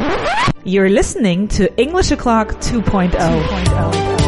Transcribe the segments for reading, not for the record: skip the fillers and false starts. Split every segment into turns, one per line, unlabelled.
You're listening to English O'Clock 2.0.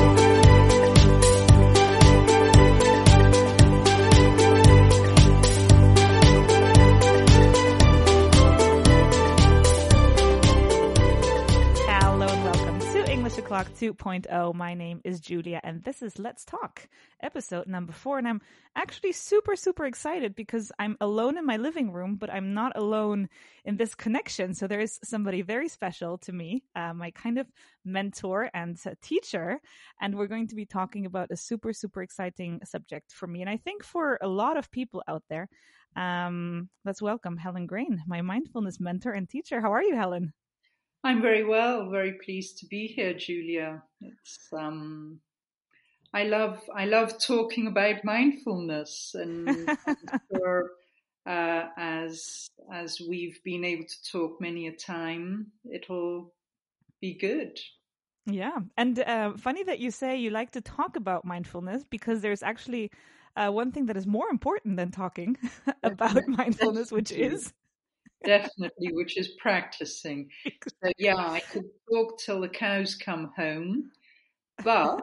O'Clock 2.0. My name is Julia and this is Let's Talk, episode number 4. And I'm actually super excited because I'm alone in my living room, but I'm not alone in this connection. So there is somebody very special to me, my kind of mentor and teacher. And we're going to be talking about a super exciting subject for me. And I think for a lot of people out there, let's welcome Helen Grain, my mindfulness mentor and teacher. How are you, Helen?
I'm very well, very pleased to be here, Julia. It's I love talking about mindfulness, and I'm sure as we've been able to talk many a time, it'll be good.
Yeah, and funny that you say you like to talk about mindfulness because there's actually one thing that is more important than talking about mindfulness, which is
definitely, which is practicing. So yeah, I could talk till the cows come home, but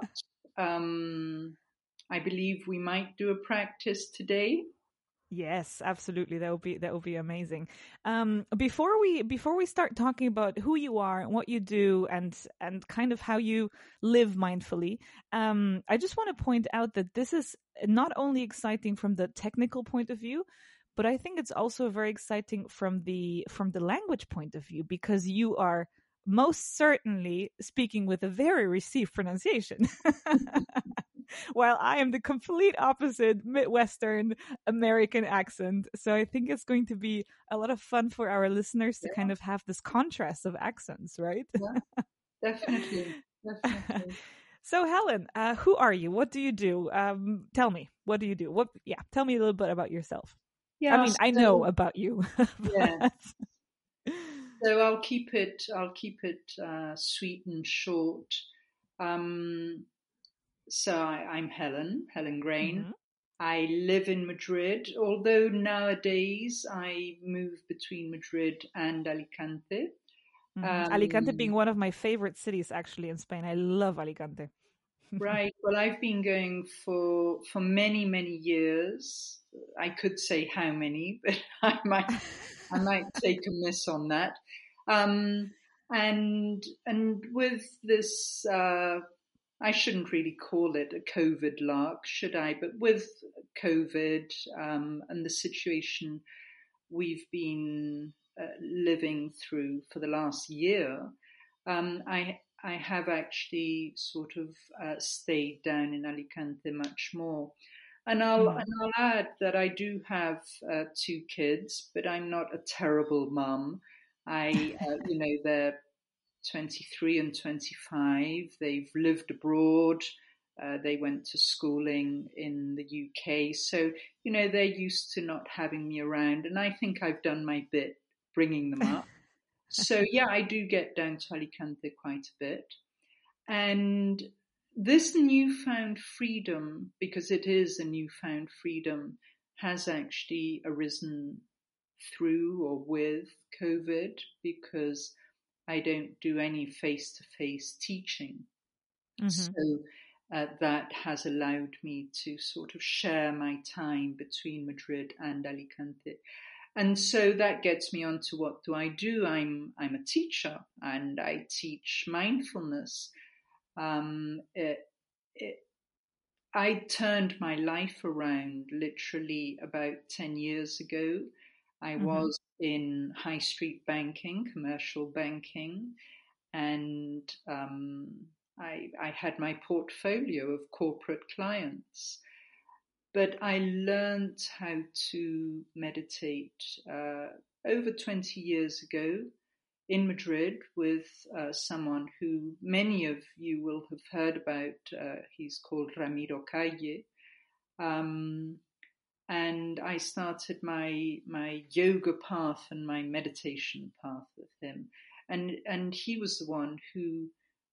I believe we might do a practice today.
Yes, absolutely. That will be amazing. Before we start talking about who you are and what you do and kind of how you live mindfully, I just want to point out that this is not only exciting from the technical point of view, but I think it's also very exciting from the language point of view because you are most certainly speaking with a very received pronunciation. While I am the complete opposite Midwestern American accent. So I think it's going to be a lot of fun for our listeners to kind of have this contrast of accents, right?
Yeah, definitely.
So Helen, who are you? What do you do? Tell me, what do you do? Tell me a little bit about yourself.
Yeah,
I mean, I know about you.
Yeah. So I'll keep it sweet and short. So I'm Helen Grain.
Mm-hmm.
I live in Madrid, although nowadays I move between Madrid and Alicante.
Mm-hmm. Alicante being one of my favorite cities actually in Spain. I love Alicante.
Right. Well, I've been going for many years. I could say how many, but I might take a miss on that. And with this, I shouldn't really call it a COVID lark, should I? But with COVID and the situation we've been living through for the last year, I have actually sort of stayed down in Alicante much more. And I'll add that I do have 2 kids, but I'm not a terrible mum. They're 23 and 25. They've lived abroad. They went to schooling in the UK. So, they're used to not having me around. And I think I've done my bit bringing them up. So, yeah, I do get down to Alicante quite a bit. And this newfound freedom, because it is a newfound freedom, has actually arisen through or with COVID because I don't do any face-to-face teaching. Mm-hmm. So that has allowed me to sort of share my time between Madrid and Alicante. And so that gets me on to what do I do? I'm a teacher and I teach mindfulness. I turned my life around literally about 10 years ago. I was in high street banking, commercial banking, and I had my portfolio of corporate clients. But I learned how to meditate over 20 years ago in Madrid with someone who many of you will have heard about. He's called Ramiro Calle. And I started my yoga path and my meditation path with him. And he was the one who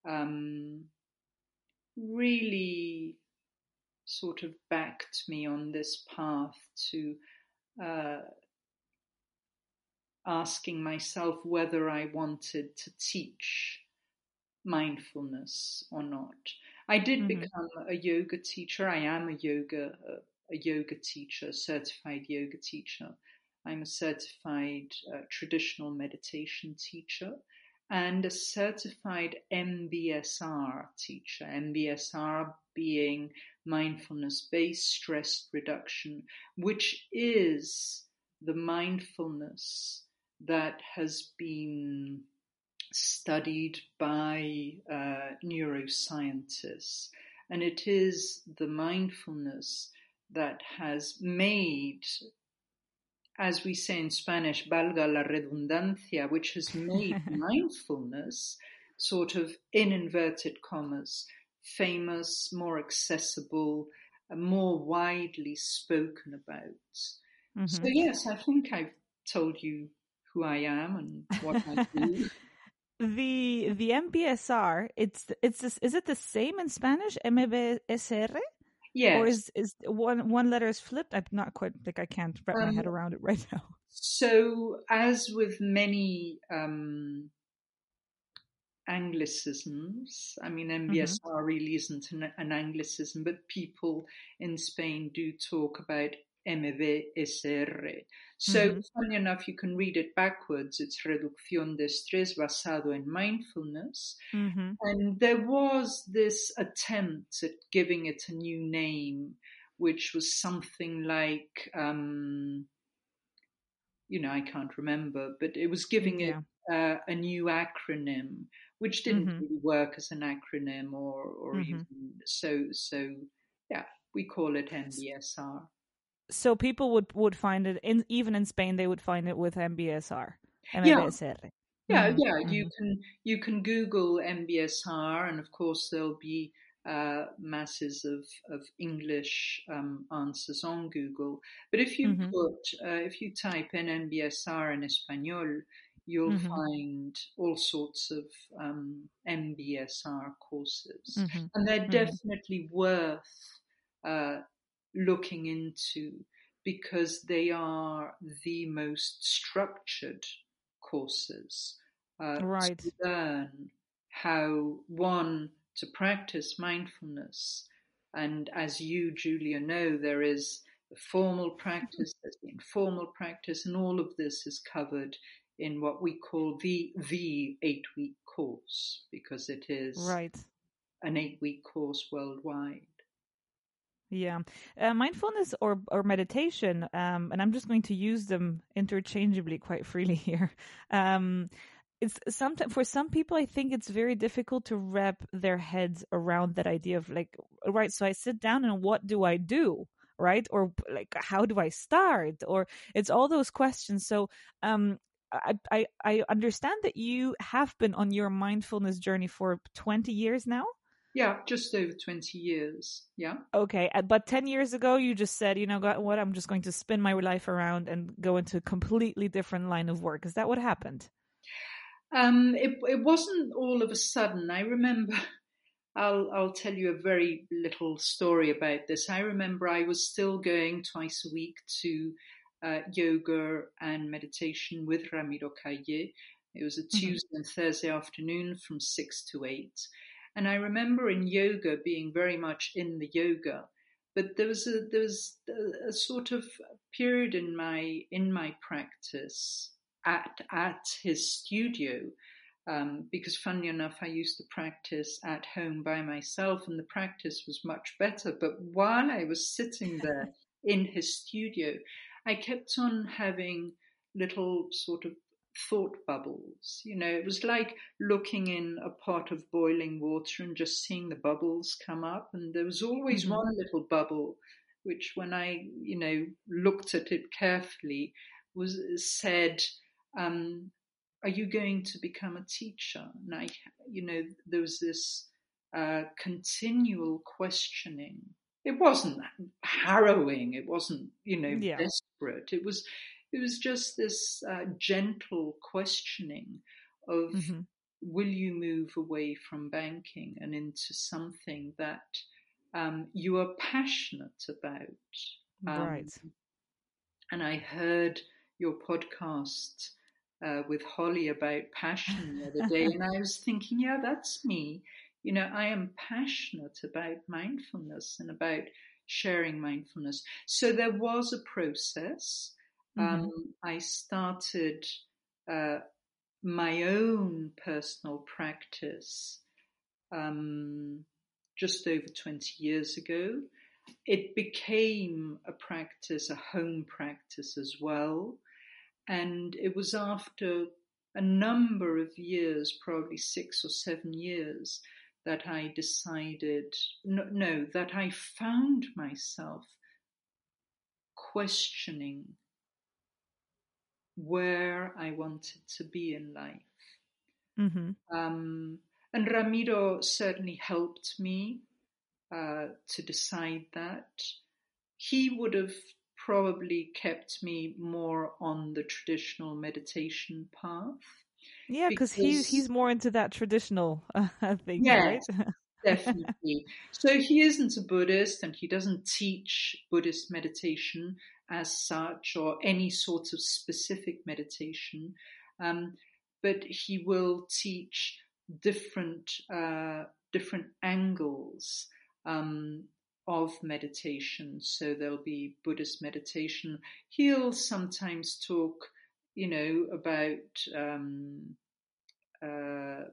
really sort of backed me on this path to asking myself whether I wanted to teach mindfulness or not. I did become a yoga teacher. I am a yoga teacher, certified yoga teacher. I'm a certified traditional meditation teacher and a certified MBSR teacher. MBSR being mindfulness-based stress reduction, which is the mindfulness that has been studied by neuroscientists. And it is the mindfulness that has made, as we say in Spanish, valga la redundancia, which has made mindfulness sort of, in inverted commas, famous, more accessible, more widely spoken about. So yes, I think I've told you who I am and what I do.
The MBSR, is it the same in Spanish, MBSR? Or
Yes.
is one letter is flipped? I'm not quite, like, I can't wrap my head around it right now.
So, as with many Anglicisms, I mean, MBSR really isn't an Anglicism, but people in Spain do talk about MBSR. So, funny enough, you can read it backwards. It's Reducción de Estrés basado en mindfulness. And there was this attempt at giving it a new name, which was something like, I can't remember, but it was giving it a new acronym, which didn't really work as an acronym or even so. Yeah, we call it MBSR.
So people would find it even in Spain. They would find it with MBSR.
Yeah.
MBSR.
Yeah. You can Google MBSR, and of course there'll be masses of English answers on Google. But if you if you type in MBSR in Espanol, you'll find all sorts of MBSR courses, and they're definitely worth looking into because they are the most structured courses to learn how, one, to practice mindfulness. And as you, Julia, know, there is the formal practice, there's the informal practice, and all of this is covered in what we call the 8-week course, because it is an 8-week course worldwide.
Yeah. Mindfulness or meditation, and I'm just going to use them interchangeably quite freely here. It's sometimes, for some people, I think it's very difficult to wrap their heads around that idea of, like, right, so I sit down and what do I do? Right? Or, like, how do I start? Or it's all those questions. So, I understand that you have been on your mindfulness journey for 20 years now.
Yeah, just over 20 years. Yeah.
Okay. But 10 years ago, you just said, what, I'm just going to spin my life around and go into a completely different line of work. Is that what happened?
It wasn't all of a sudden. I remember, I'll tell you a very little story about this. I remember I was still going twice a week to yoga and meditation with Ramiro Calle. It was a Tuesday and Thursday afternoon from 6 to 8. And I remember in yoga being very much in the yoga, but there was a sort of period in my practice at his studio, because funnily enough, I used to practice at home by myself, and the practice was much better. But while I was sitting there in his studio, I kept on having little sort of thought bubbles. It was like looking in a pot of boiling water and just seeing the bubbles come up. And there was always one little bubble, which when I, looked at it carefully, was said, are you going to become a teacher? And there was this continual questioning. It wasn't harrowing. It wasn't, desperate. It was just this gentle questioning of, will you move away from banking and into something that you are passionate about?
Right.
And I heard your podcast with Holly about passion the other day, and I was thinking, yeah, that's me. I am passionate about mindfulness and about sharing mindfulness. So there was a process.
Mm-hmm.
I started uh, my own personal practice just over 20 years ago. It became a practice, a home practice as well. And it was after a number of years, probably 6 or 7 years, that I decided, no, that I found myself questioning where I wanted to be in life.
Mm-hmm.
And Ramiro certainly helped me to decide that. He would have probably kept me more on the traditional meditation path
Yeah, because he's
because,
more into that traditional things, right?
yes, definitely. So he isn't a Buddhist and he doesn't teach Buddhist meditation as such or any sort of specific meditation, um, but he will teach different different angles of meditation. So there'll be Buddhist meditation. He'll sometimes talk, about uh,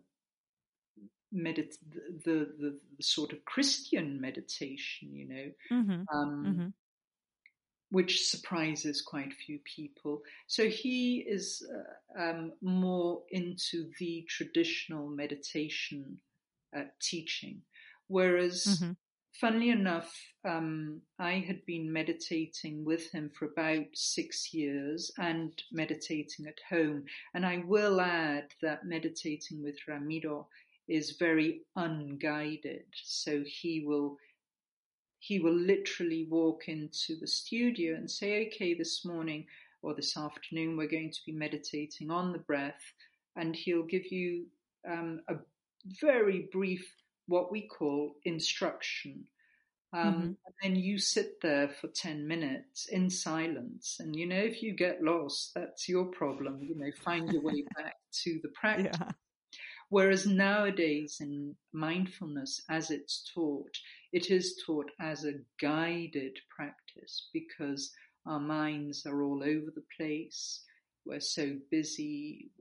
the sort of Christian meditation,
Mm-hmm.
um,
Mm-hmm.
which surprises quite a few people. So he is more into the traditional meditation teaching, whereas,
Mm-hmm.
funnily enough, I had been meditating with him for about 6 years and meditating at home. And I will add that meditating with Ramiro is very unguided. So he will literally walk into the studio and say, okay, this morning or this afternoon, we're going to be meditating on the breath. And he'll give you a very brief, what we call instruction.
Mm-hmm.
And then you sit there for 10 minutes in silence. And, if you get lost, that's your problem. Find your way back to the practice.
Yeah.
Whereas nowadays in mindfulness, as it's taught, it is taught as a guided practice because our minds are all over the place. We're so busy.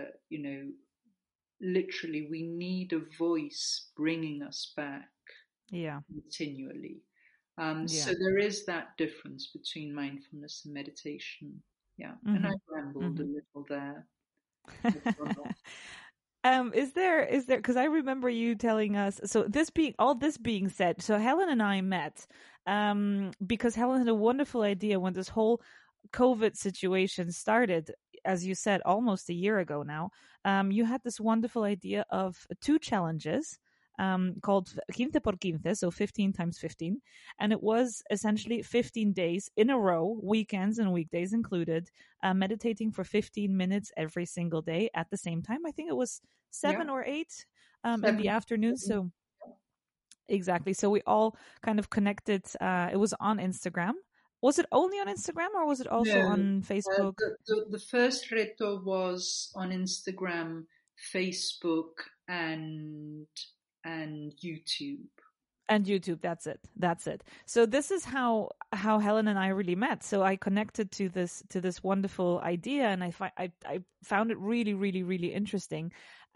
Literally, we need a voice bringing us back
Yeah.
continually. So
Yeah.
there is that difference between mindfulness and meditation. Yeah, and I
Mm-hmm.
rambled a
Mm-hmm.
little there.
Is there because I remember you telling us, so this being said, so Helen and I met because Helen had a wonderful idea when this whole COVID situation started, as you said, almost a year ago now. You had this wonderful idea of two challenges called Quince por Quince, so 15 times 15. And it was essentially 15 days in a row, weekends and weekdays included, meditating for 15 minutes every single day at the same time. I think it was
Yeah,
7 or 8 in the
seven.
afternoon. So exactly. So we all kind of connected. It was on Instagram. Was it only on Instagram or was it also
No,
on Facebook?
the first reto was on Instagram, Facebook, and YouTube.
And YouTube, that's it. That's it. So this is how Helen and I really met. So I connected to this wonderful idea, and I found it really really really interesting.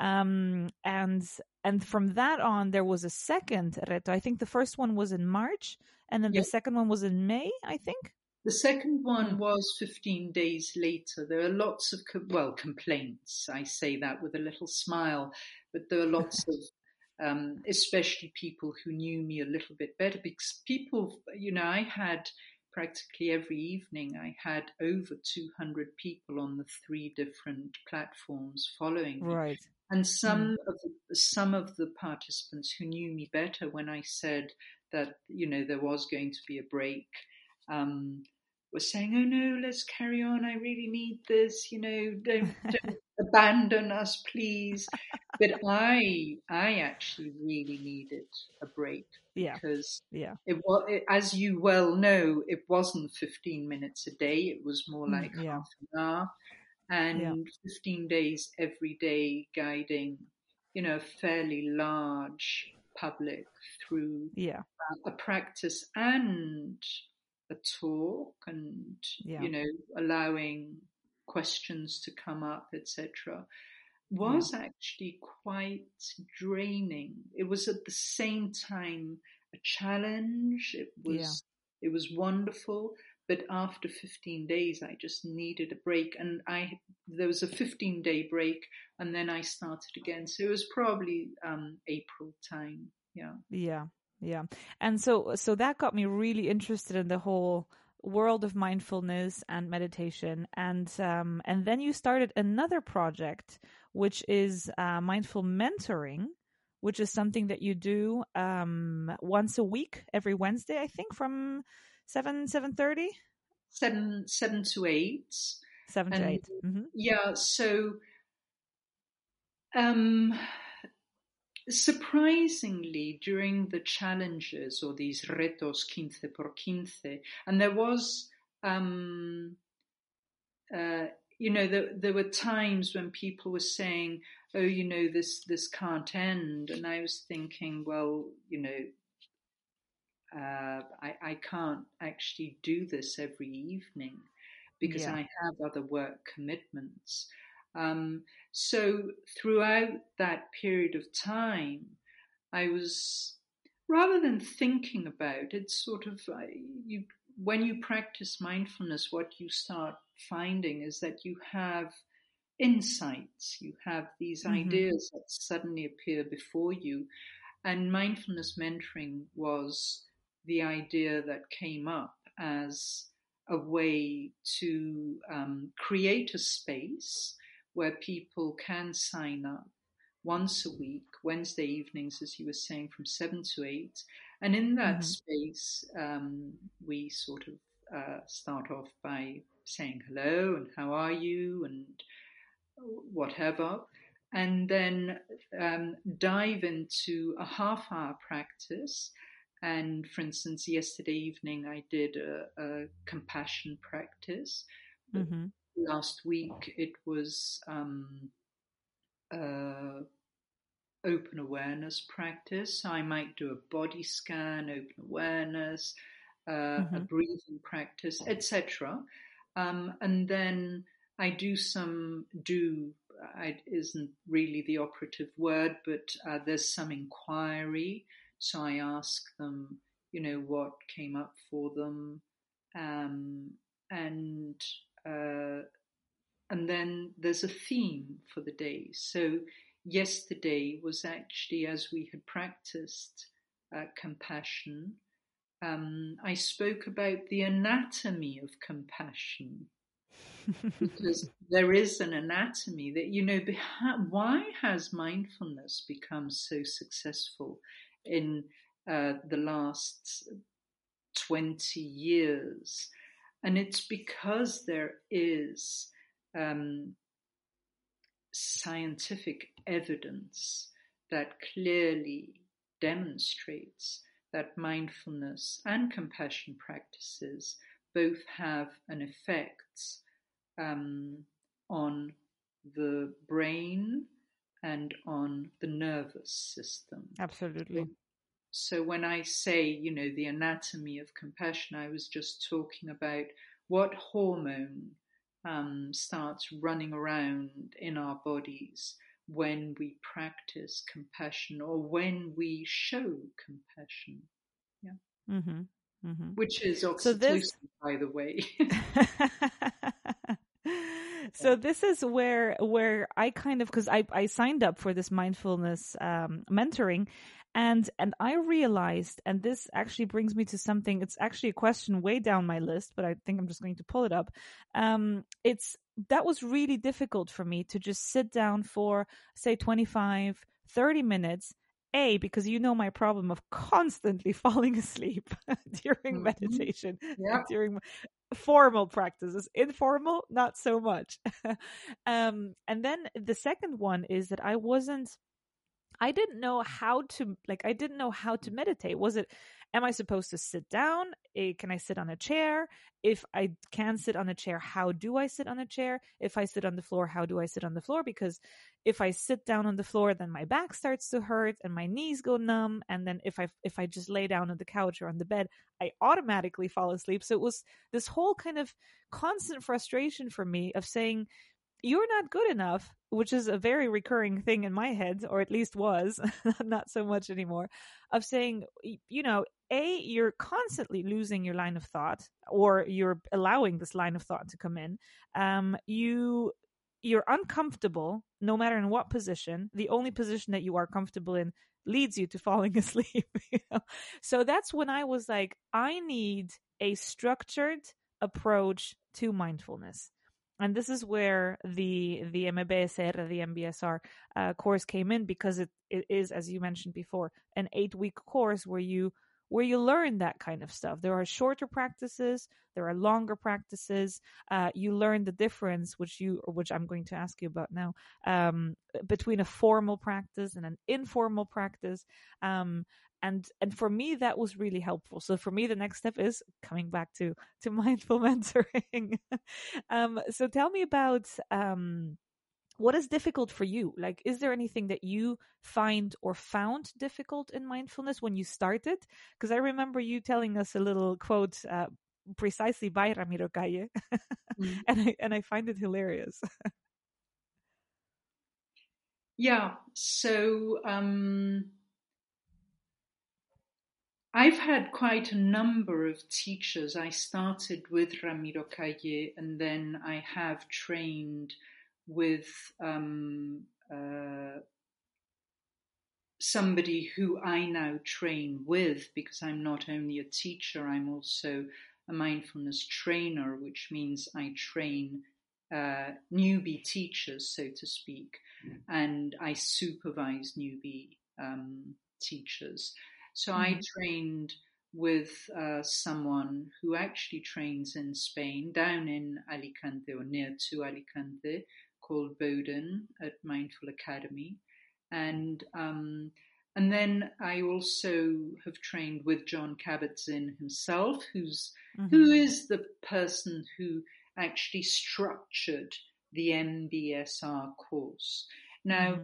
And from that on, there was a second reto. I think the first one was in March, and then the
Yeah,
second one was in May, I think.
the second
Hmm.
one was 15 days later. There are lots of complaints. I say that with a little smile, but there are lots of especially people who knew me a little bit better, because people, I had practically every evening, I had over 200 people on the 3 different platforms following me.
Right.
And
Mm.
some of the participants who knew me better when I said that, there was going to be a break, um, were saying, "Oh no, let's carry on. I really need this. Don't abandon us, please." But I actually really needed a break
Yeah.
because
Yeah.
as you well know, it wasn't 15 minutes a day. It was more like
Yeah.
half an hour.
Yeah.
and 15 days every day guiding, a fairly large public through
Yeah.
a practice and a talk, and,
Yeah.
allowing questions to come up, etc.,
Yeah.
was actually quite draining. It was at the same time a challenge.
Yeah.
It was wonderful, but after 15 days I just needed a break, and I there was a 15-day break, and then I started again. So it was probably April time. Yeah.
Yeah. Yeah. And so that got me really interested in the whole world of mindfulness and meditation. And then you started another project, which is mindful mentoring, which is something that you do once a week, every Wednesday, I think, from 7:30,
Seven to eight.
7 to 8.
And
Mm-hmm.
yeah, so um surprisingly, during the challenges, or these retos 15 por 15, and there was, uh, there were times when people were saying, "Oh, this can't end," and I was thinking, well, I can't actually do this every evening because
Yeah.
I have other work commitments. Um, so throughout that period of time, I was, rather than thinking about it, sort of, when you practice mindfulness, what you start finding is that you have insights, you have these
Mm-hmm.
ideas that suddenly appear before you. And mindfulness mentoring was the idea that came up as a way to create a space where people can sign up once a week, Wednesday evenings, as you were saying, from 7 to 8. And in that
Mm-hmm.
space, we sort of start off by saying hello and how are you and whatever, and then dive into a half-hour practice. And for instance, yesterday evening I did a compassion practice.
Mm-hmm.
Last week it was uh, open awareness practice. So I might do a body scan, open awareness, a
Mm-hmm.
breathing practice, etc. And then I isn't really the operative word, but there's some inquiry. So I ask them, what came up for them, um, and uh, and then there's a theme for the day. So yesterday was actually, as we had practiced compassion, I spoke about the anatomy of compassion, because there is an anatomy that, why has mindfulness become so successful in the last 20 years? And it's because there is um, scientific evidence that clearly demonstrates that mindfulness and compassion practices both have an effect um, on the brain and on the nervous system. So,
Absolutely.
so when I say, the anatomy of compassion, I was just talking about what hormone starts running around in our bodies when we practice compassion or when we show compassion. Yeah.
Mm-hmm. Mm-hmm.
Which is
So this
oxytocin, by the way.
so this is where I kind of, because I signed up for this mindfulness mentoring, and I realized, and this actually brings me to something, it's actually a question way down my list, but I think I'm just going to pull it up. It's that was really difficult for me to just sit down for, say, 25-30 minutes, because you know my problem of constantly falling asleep during
Mm-hmm.
meditation,
Yeah.
during formal practices. Informal, not so much. And then the second one is that I didn't know how to meditate. Was it, Am I supposed to sit down? Can I sit on a chair? If I can sit on a chair, how do I sit on a chair? If I sit on the floor, how do I sit on the floor? Because if I sit down on the floor, then my back starts to hurt and my knees go numb. And then if I just lay down on the couch or on the bed, I automatically fall asleep. So it was this whole kind of constant frustration for me of saying, you're not good enough, which is a very recurring thing in my head, or at least was, not so much anymore, of saying, you're constantly losing your line of thought, or you're allowing this line of thought to come in. You're uncomfortable no matter in what position. The only position that you are comfortable in leads you to falling asleep. So that's when I was like, I need a structured approach to mindfulness. And this is where the MBSR, the MBSR course came in, because it is, as you mentioned before, an 8-week course where you learn that kind of stuff. There are shorter practices, there are longer practices. You learn the difference, which I'm going to ask you about now, between a formal practice and an informal practice. And for me, that was really helpful. So for me, the next step is coming back to mindful mentoring. So tell me about what is difficult for you? Like, is there anything that you find or found difficult in mindfulness when you started? Because I remember you telling us a little quote precisely by Ramiro Calle, and I find it hilarious.
Yeah. So I've had quite a number of teachers. I started with Ramiro Calle, and then I have trained with somebody who I now train with, because I'm not only a teacher, I'm also a mindfulness trainer, which means I train newbie teachers, so to speak, and I supervise newbie teachers. So I trained with someone who actually trains in Spain, down in Alicante or near to Alicante, called Bowden at Mindful Academy. And then I also have trained with Jon Kabat-Zinn himself, who is the person who actually structured the MBSR course. Now,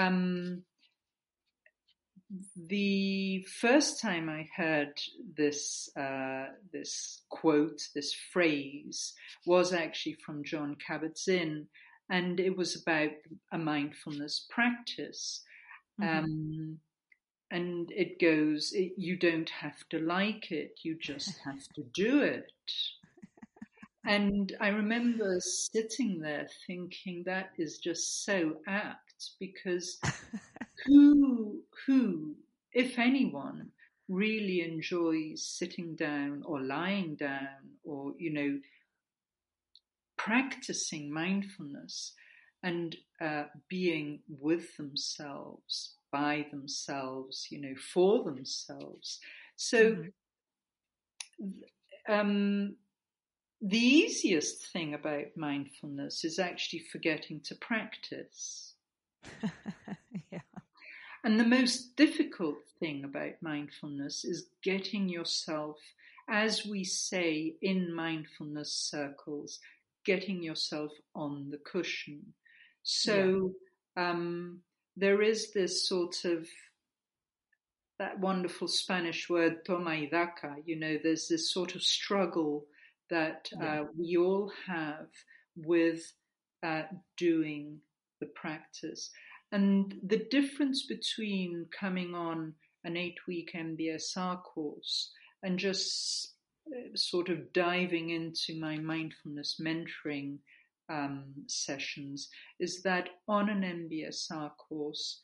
the first time I heard this quote, this phrase, was actually from Jon Kabat-Zinn, and it was about a mindfulness practice. And it goes, you don't have to like it, you just have to do it. And I remember sitting there thinking, that is just so apt, because who, if anyone, really enjoys sitting down or lying down or, practicing mindfulness and being with themselves, by themselves, for themselves. So the easiest thing about mindfulness is actually forgetting to practice.
Yeah.
And the most difficult thing about mindfulness is getting yourself, as we say in mindfulness circles, getting yourself on the cushion. So there is this sort of, that wonderful Spanish word, toma y daca, there's this sort of struggle that we all have with doing the practice. And the difference between coming on an 8-week MBSR course and just sort of diving into my mindfulness mentoring sessions is that on an MBSR course,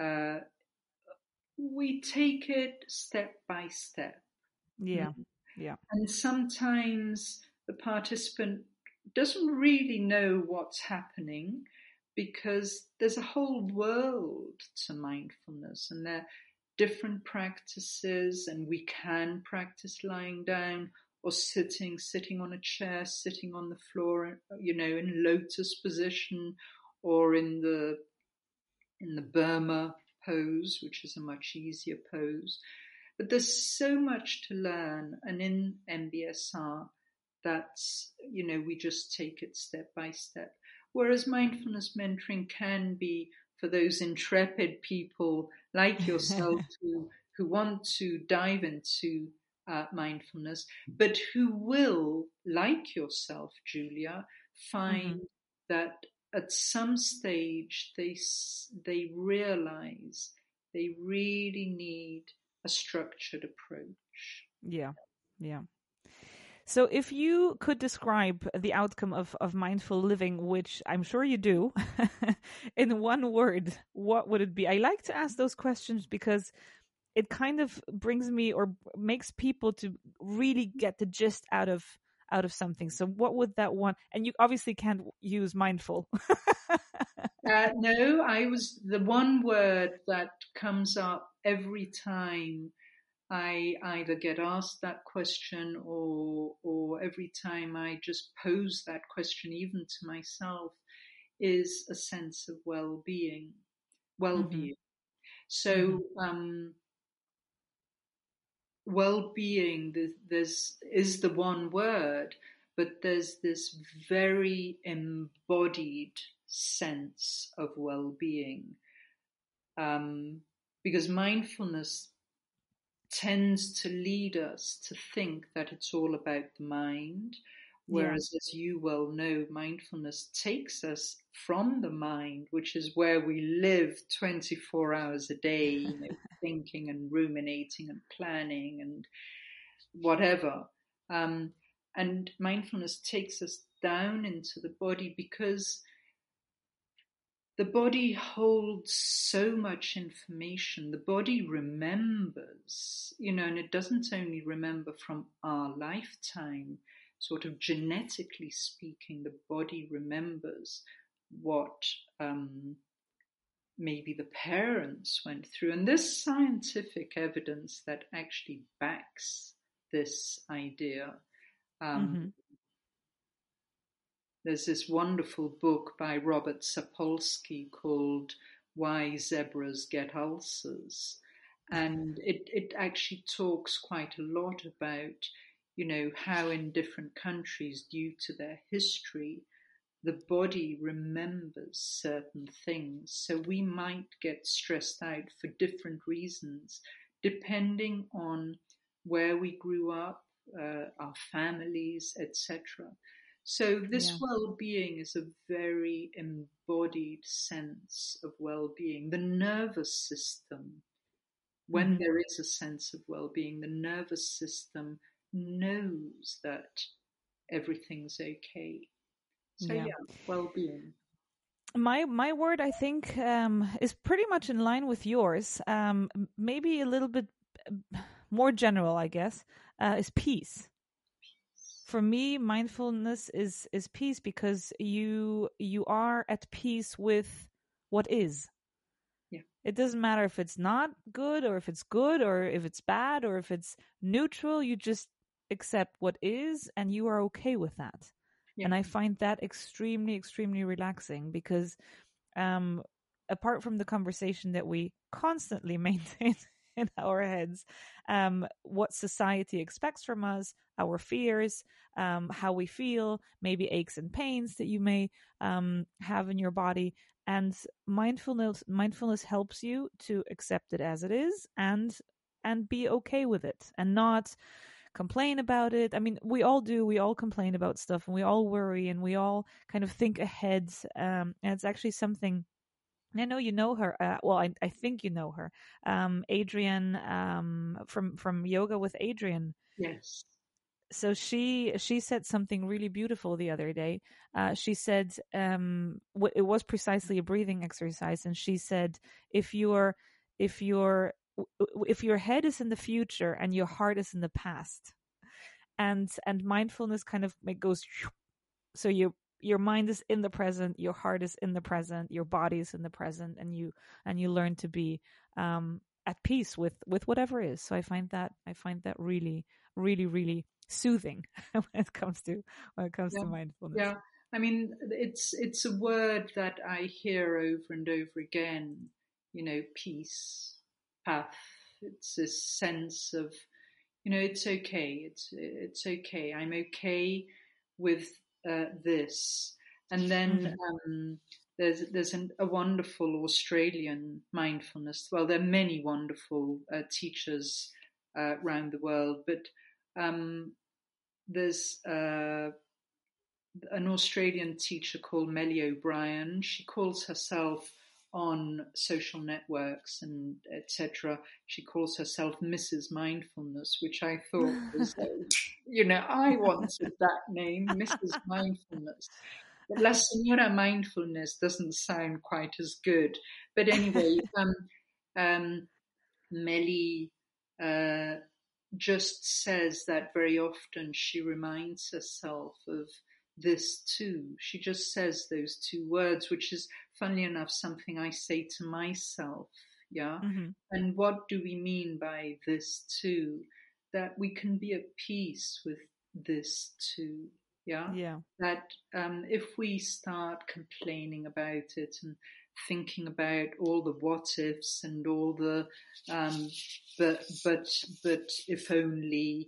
we take it step by step.
Yeah.
And sometimes the participant doesn't really know what's happening, because there's a whole world to mindfulness, and there are different practices, and we can practice lying down or sitting on a chair, sitting on the floor, in lotus position, or in the Burma pose, which is a much easier pose. But there's so much to learn. And in MBSR, that's, we just take it step by step. Whereas mindfulness mentoring can be for those intrepid people like yourself who want to dive into mindfulness, but who will, like yourself, Julia, find that at some stage they realize they really need a structured approach.
Yeah. Yeah. So if you could describe the outcome of mindful living, which I'm sure you do, in one word, what would it be? I like to ask those questions because it kind of brings me or makes people to really get the gist out of something. So what would that one? And you obviously can't use mindful.
No, the one word that comes up every time I either get asked that question or every time I just pose that question, even to myself, is a sense of well-being. Well-being. So, well-being is the one word, but there's this very embodied sense of well-being, because mindfulness tends to lead us to think that it's all about the mind, whereas, as you well know, mindfulness takes us from the mind, which is where we live 24 hours a day, thinking and ruminating and planning and whatever. And mindfulness takes us down into the body because the body holds so much information. The body remembers, and it doesn't only remember from our lifetime, sort of genetically speaking, the body remembers what maybe the parents went through. And there's scientific evidence that actually backs this idea. There's this wonderful book by Robert Sapolsky called Why Zebras Get Ulcers. And it actually talks quite a lot about, how in different countries, due to their history, the body remembers certain things. So we might get stressed out for different reasons, depending on where we grew up, our families, etc. So this well-being is a very embodied sense of well-being. The nervous system, when there is a sense of well-being, the nervous system knows that everything's okay. So well-being.
My word, I think, is pretty much in line with yours. Maybe a little bit more general, I guess, is peace. For me, mindfulness is peace because you are at peace with what is.
Yeah.
It doesn't matter if it's not good or if it's good or if it's bad or if it's neutral. You just accept what is and you are okay with that. Yeah. And I find that extremely, extremely relaxing because apart from the conversation that we constantly maintain in our heads, what society expects from us, our fears, how we feel, maybe aches and pains that you may have in your body. And mindfulness helps you to accept it as it is and be okay with it and not complain about it. I mean, we all do. We all complain about stuff and we all worry and we all kind of think ahead. And it's actually something. I know you know her. Well, I think you know her, Adriene, from Yoga with Adriene.
Yes.
So she said something really beautiful the other day. She said it was precisely a breathing exercise, and she said if your head is in the future and your heart is in the past, and mindfulness kind of goes, so your mind is in the present, your heart is in the present, your body is in the present, and you learn to be at peace with whatever is. So I find that really, really, really soothing when it comes to mindfulness.
Yeah, I mean, it's a word that I hear over and over again. Peace, path. It's this sense of, it's okay. It's okay. I'm okay with this. And then there's a wonderful Australian mindfulness. Well, there are many wonderful teachers around the world, but there's an Australian teacher called Melly O'Brien. She calls herself on social networks and etc. She calls herself Mrs. Mindfulness, which I thought was, I wanted that name, Mrs. Mindfulness. But La Signora Mindfulness doesn't sound quite as good. But anyway, Melly just says that very often she reminds herself of this too. She just says those two words, which is, funnily enough, something I say to myself. Yeah.
Mm-hmm.
And what do we mean by this too? That we can be at peace with this too. Yeah.
Yeah.
That if we start complaining about it and thinking about all the what ifs and all the but if only,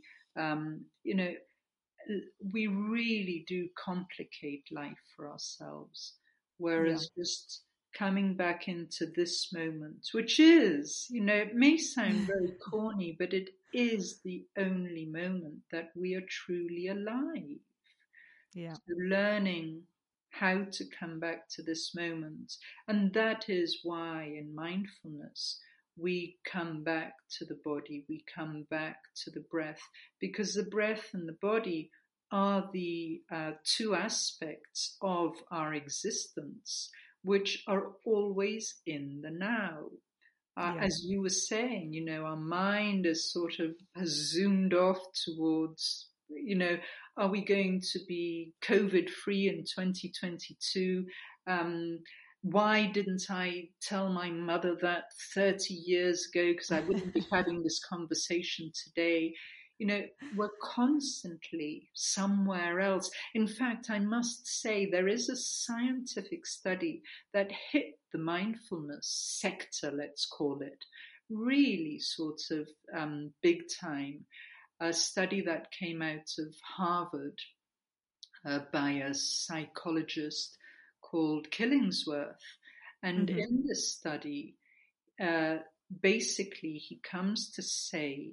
we really do complicate life for ourselves. Whereas just coming back into this moment, which is, it may sound very corny, but it is the only moment that we are truly alive.
Yeah.
So learning how to come back to this moment. And that is why in mindfulness, we come back to the body, we come back to the breath, because the breath and the body are the two aspects of our existence, which are always in the now. As you were saying, our mind is has zoomed off towards, are we going to be COVID free in 2022? Why didn't I tell my mother that 30 years ago? Because I wouldn't be having this conversation today. We're constantly somewhere else. In fact, I must say there is a scientific study that hit the mindfulness sector, let's call it, really big time. A study that came out of Harvard by a psychologist called Killingsworth. And in this study, basically he comes to say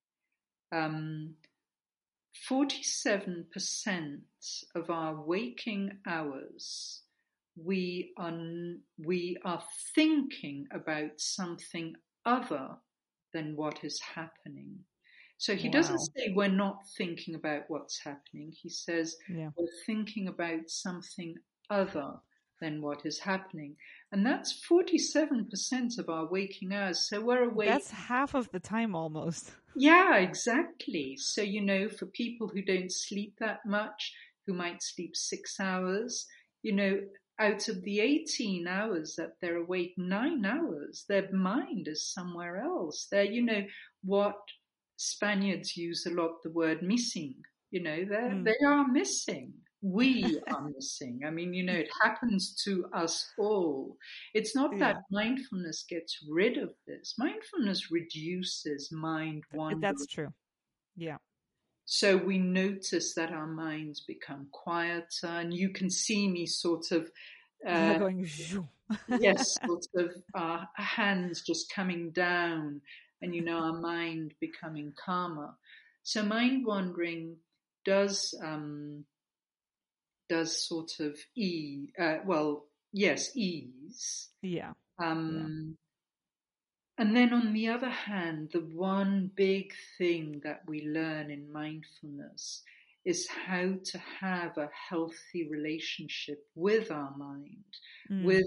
47% of our waking hours we are thinking about something other than what is happening. So he doesn't say we're not thinking about what's happening. He says we're thinking about something other than what is happening. And that's 47% of our waking hours. So we're awake.
That's half of the time almost.
Yeah, exactly. So, for people who don't sleep that much, who might sleep 6 hours, out of the 18 hours that they're awake, 9 hours, their mind is somewhere else. They're, what Spaniards use a lot, the word missing, they are missing. We are missing. I mean, it happens to us all. It's not that mindfulness gets rid of this. Mindfulness reduces mind wandering.
That's true. Yeah.
So we notice that our minds become quieter, and you can see me
going
yes, our hands just coming down, and our mind becoming calmer. So mind wandering does ease.
Yeah.
And then on the other hand, the one big thing that we learn in mindfulness is how to have a healthy relationship with our mind, with,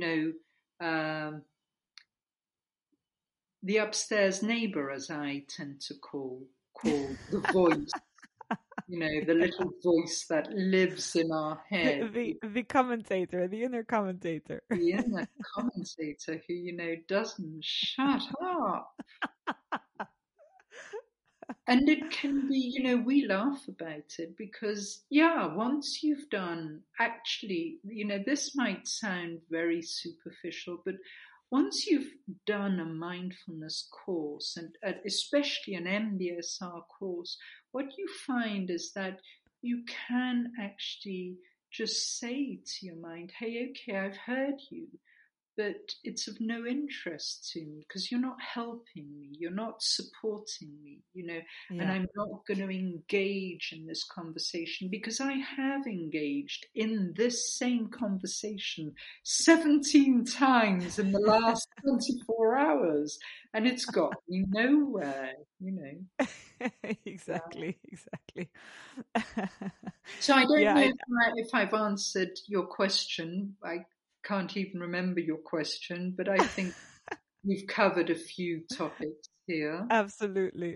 the upstairs neighbor, as I tend to call the voice. The little voice that lives in our head.
The commentator, the inner commentator.
The inner commentator who, doesn't shut up. And it can be, we laugh about it because, once you've done, actually, this might sound very superficial, but once you've done a mindfulness course, and especially an MBSR course, what you find is that you can actually just say to your mind, hey, okay, I've heard you, but it's of no interest to me because you're not helping me, you're not supporting me, and I'm not going to engage in this conversation because I have engaged in this same conversation 17 times in the last 24 hours and it's got me nowhere,
Exactly.
So I don't know if I've answered your question. I can't even remember your question, but I think we've covered a few topics here.
Absolutely.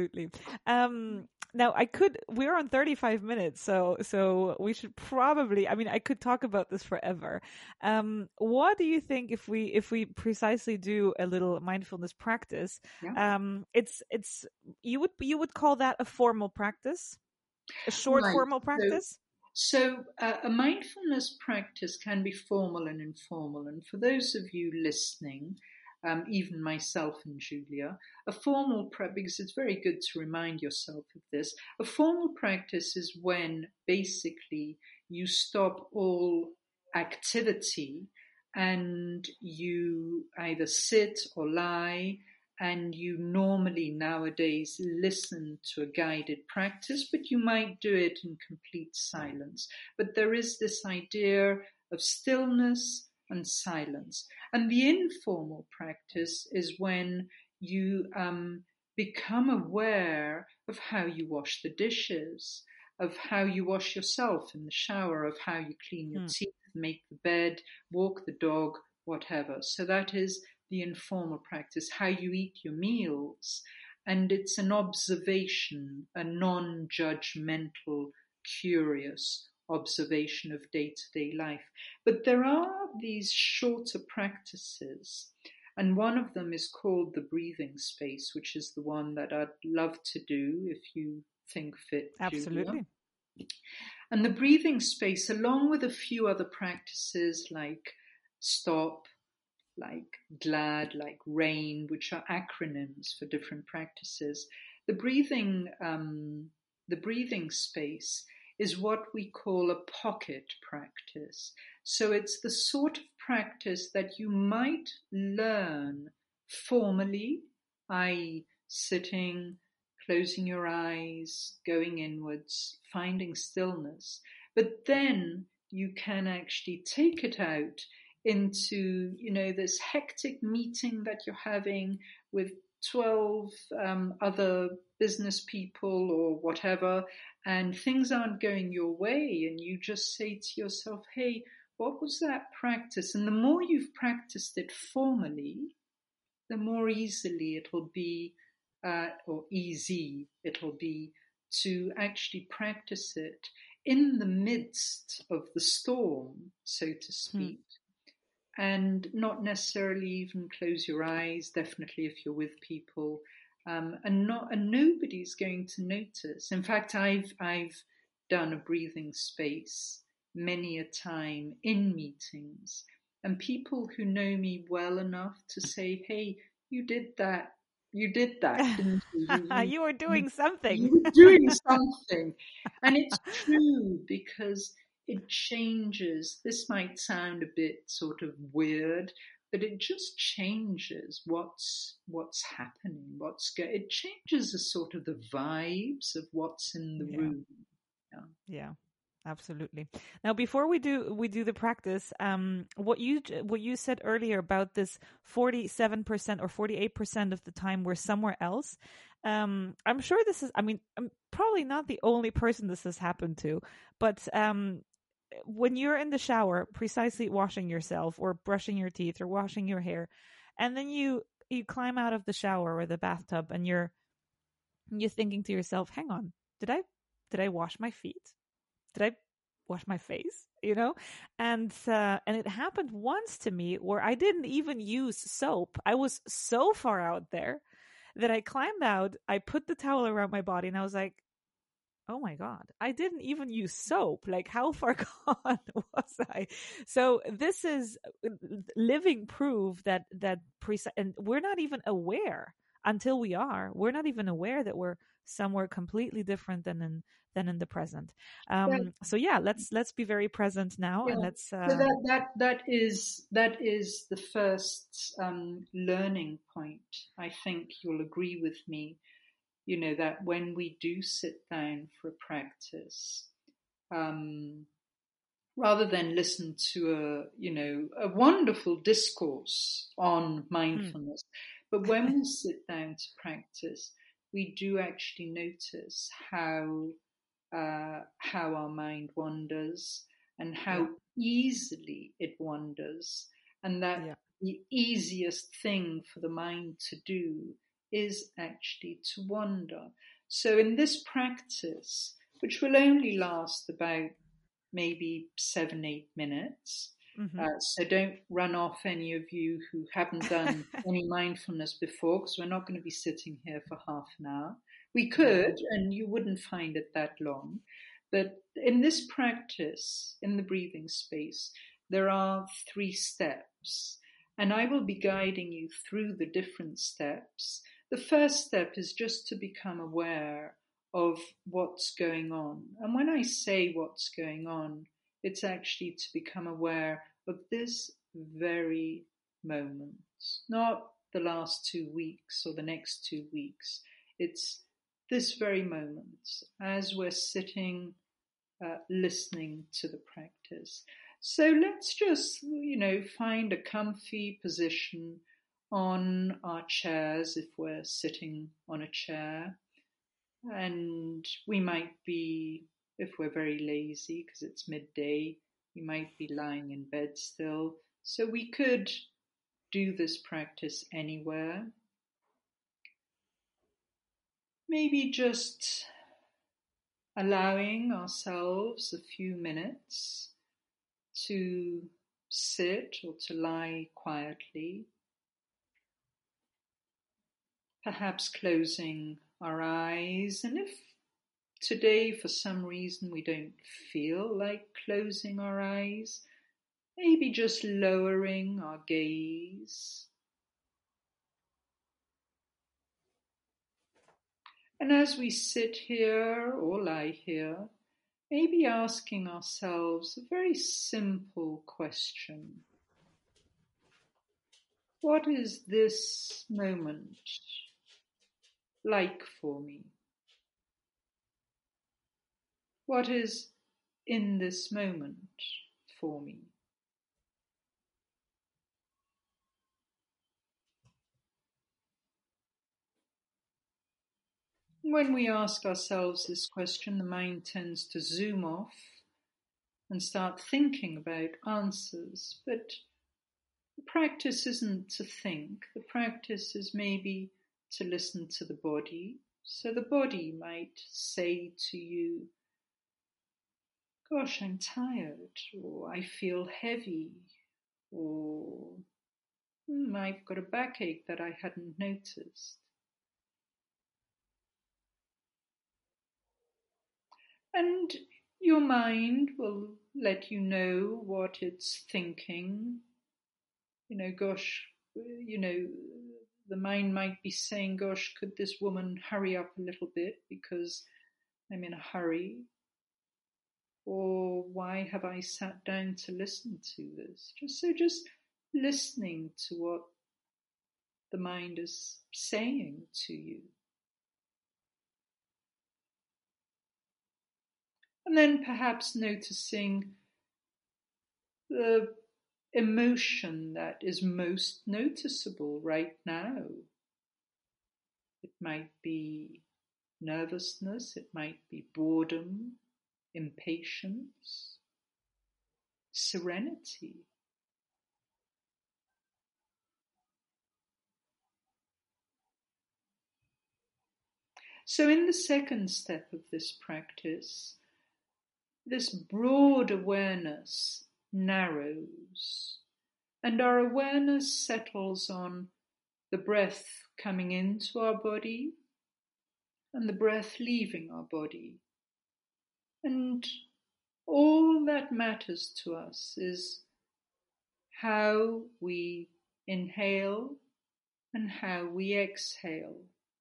Now we're on 35 minutes, so we should probably, I could talk about this forever. What do you think if we precisely do a little mindfulness practice?
Yeah.
It's you would call that a formal practice? A short formal practice?
So a mindfulness practice can be formal and informal. And for those of you listening, even myself and Julia, a formal practice, because it's very good to remind yourself of this, a formal practice is when basically you stop all activity and you either sit or lie, and you normally nowadays listen to a guided practice, but you might do it in complete silence. But there is this idea of stillness and silence. And the informal practice is when you become aware of how you wash the dishes, of how you wash yourself in the shower, of how you clean your teeth, make the bed, walk the dog, whatever. So that is the informal practice, how you eat your meals. And it's an observation, a non-judgmental, curious observation of day-to-day life. But there are these shorter practices, and one of them is called the breathing space, which is the one that I'd love to do if you think fit,
Absolutely.
Julia. And the breathing space, along with a few other practices like stop, like GLAD, like RAIN, which are acronyms for different practices. The breathing space is what we call a pocket practice. So it's the sort of practice that you might learn formally, i.e. sitting, closing your eyes, going inwards, finding stillness. But then you can actually take it out into, this hectic meeting that you're having with 12 other business people or whatever, and things aren't going your way, and you just say to yourself, hey, what was that practice? And the more you've practiced it formally, the more easily it'll be, or easy it'll be to actually practice it in the midst of the storm, so to speak. And not necessarily even close your eyes, definitely if you're with people, and nobody's going to notice. In fact, I've done a breathing space many a time in meetings, and people who know me well enough to say, hey, you did that, didn't you?
You were doing something.
You were doing something. And it's true, because it changes. This might sound a bit sort of weird, but it just changes what's happening. It changes the sort of the vibes of what's in the room.
Yeah. Absolutely. Now, before we do the practice, what you said earlier about this 47% or 48% of the time we're somewhere else. I'm sure this is. I'm probably not the only person this has happened to, but when you're in the shower, precisely washing yourself or brushing your teeth or washing your hair, and then you climb out of the shower or the bathtub, and you're thinking to yourself, "Hang on, did I wash my feet? Did I wash my face?" And it happened once to me where I didn't even use soap. I was so far out there that I climbed out, I put the towel around my body, and I was like, Oh my God. I didn't even use soap. Like, how far gone was I? So this is living proof that and we're not even aware until we are. We're not even aware that we're somewhere completely different than in the present.
That,
So yeah, let's be very present now,
yeah.
and let's
So that is the first learning point. I think you'll agree with me. That when we do sit down for a practice, um, rather than listen to a wonderful discourse on
mm,
mindfulness, but when we sit down to practice, we do actually notice how our mind wanders and
yeah,
how easily it wanders, and that
yeah,
the easiest thing for the mind to do is actually to wander. So in this practice, which will only last about maybe 7, 8 minutes.
mm-hmm.
So don't run off, any of you who haven't done any mindfulness before, because we're not going to be sitting here for half an hour. We
No.
could, and you wouldn't find it that long. But in this practice, in the breathing space, there are 3 steps, and I will be guiding you through the different steps. The first step is just to become aware of what's going on. And when I say what's going on, it's actually to become aware of this very moment, not the last 2 weeks or the next 2 weeks. It's this very moment as we're sitting, listening to the practice. So let's just, find a comfy position on our chairs if we're sitting on a chair. And we might be, if we're very lazy because it's midday, we might be lying in bed still. So we could do this practice anywhere. Maybe just allowing ourselves a few minutes to sit or to lie quietly, perhaps closing our eyes. And if today, for some reason, we don't feel like closing our eyes, maybe just lowering our gaze. And as we sit here or lie here, maybe asking ourselves a very simple question. What is this moment like for me? What is in this moment for me? When we ask ourselves this question, the mind tends to zoom off and start thinking about answers. But the practice isn't to think. The practice is maybe to listen to the body. So the body might say to you, gosh, I'm tired, or I feel heavy, or I've got a backache that I hadn't noticed. And your mind will let you know what it's thinking. Gosh, the mind might be saying, gosh, could this woman hurry up a little bit because I'm in a hurry? Or why have I sat down to listen to this? Just listening to what the mind is saying to you. And then perhaps noticing the emotion that is most noticeable right now. It might be nervousness, it might be boredom, impatience, serenity. So in the second step of this practice, this broad awareness narrows, and our awareness settles on the breath coming into our body and the breath leaving our body. And all that matters to us is how we inhale and how we exhale.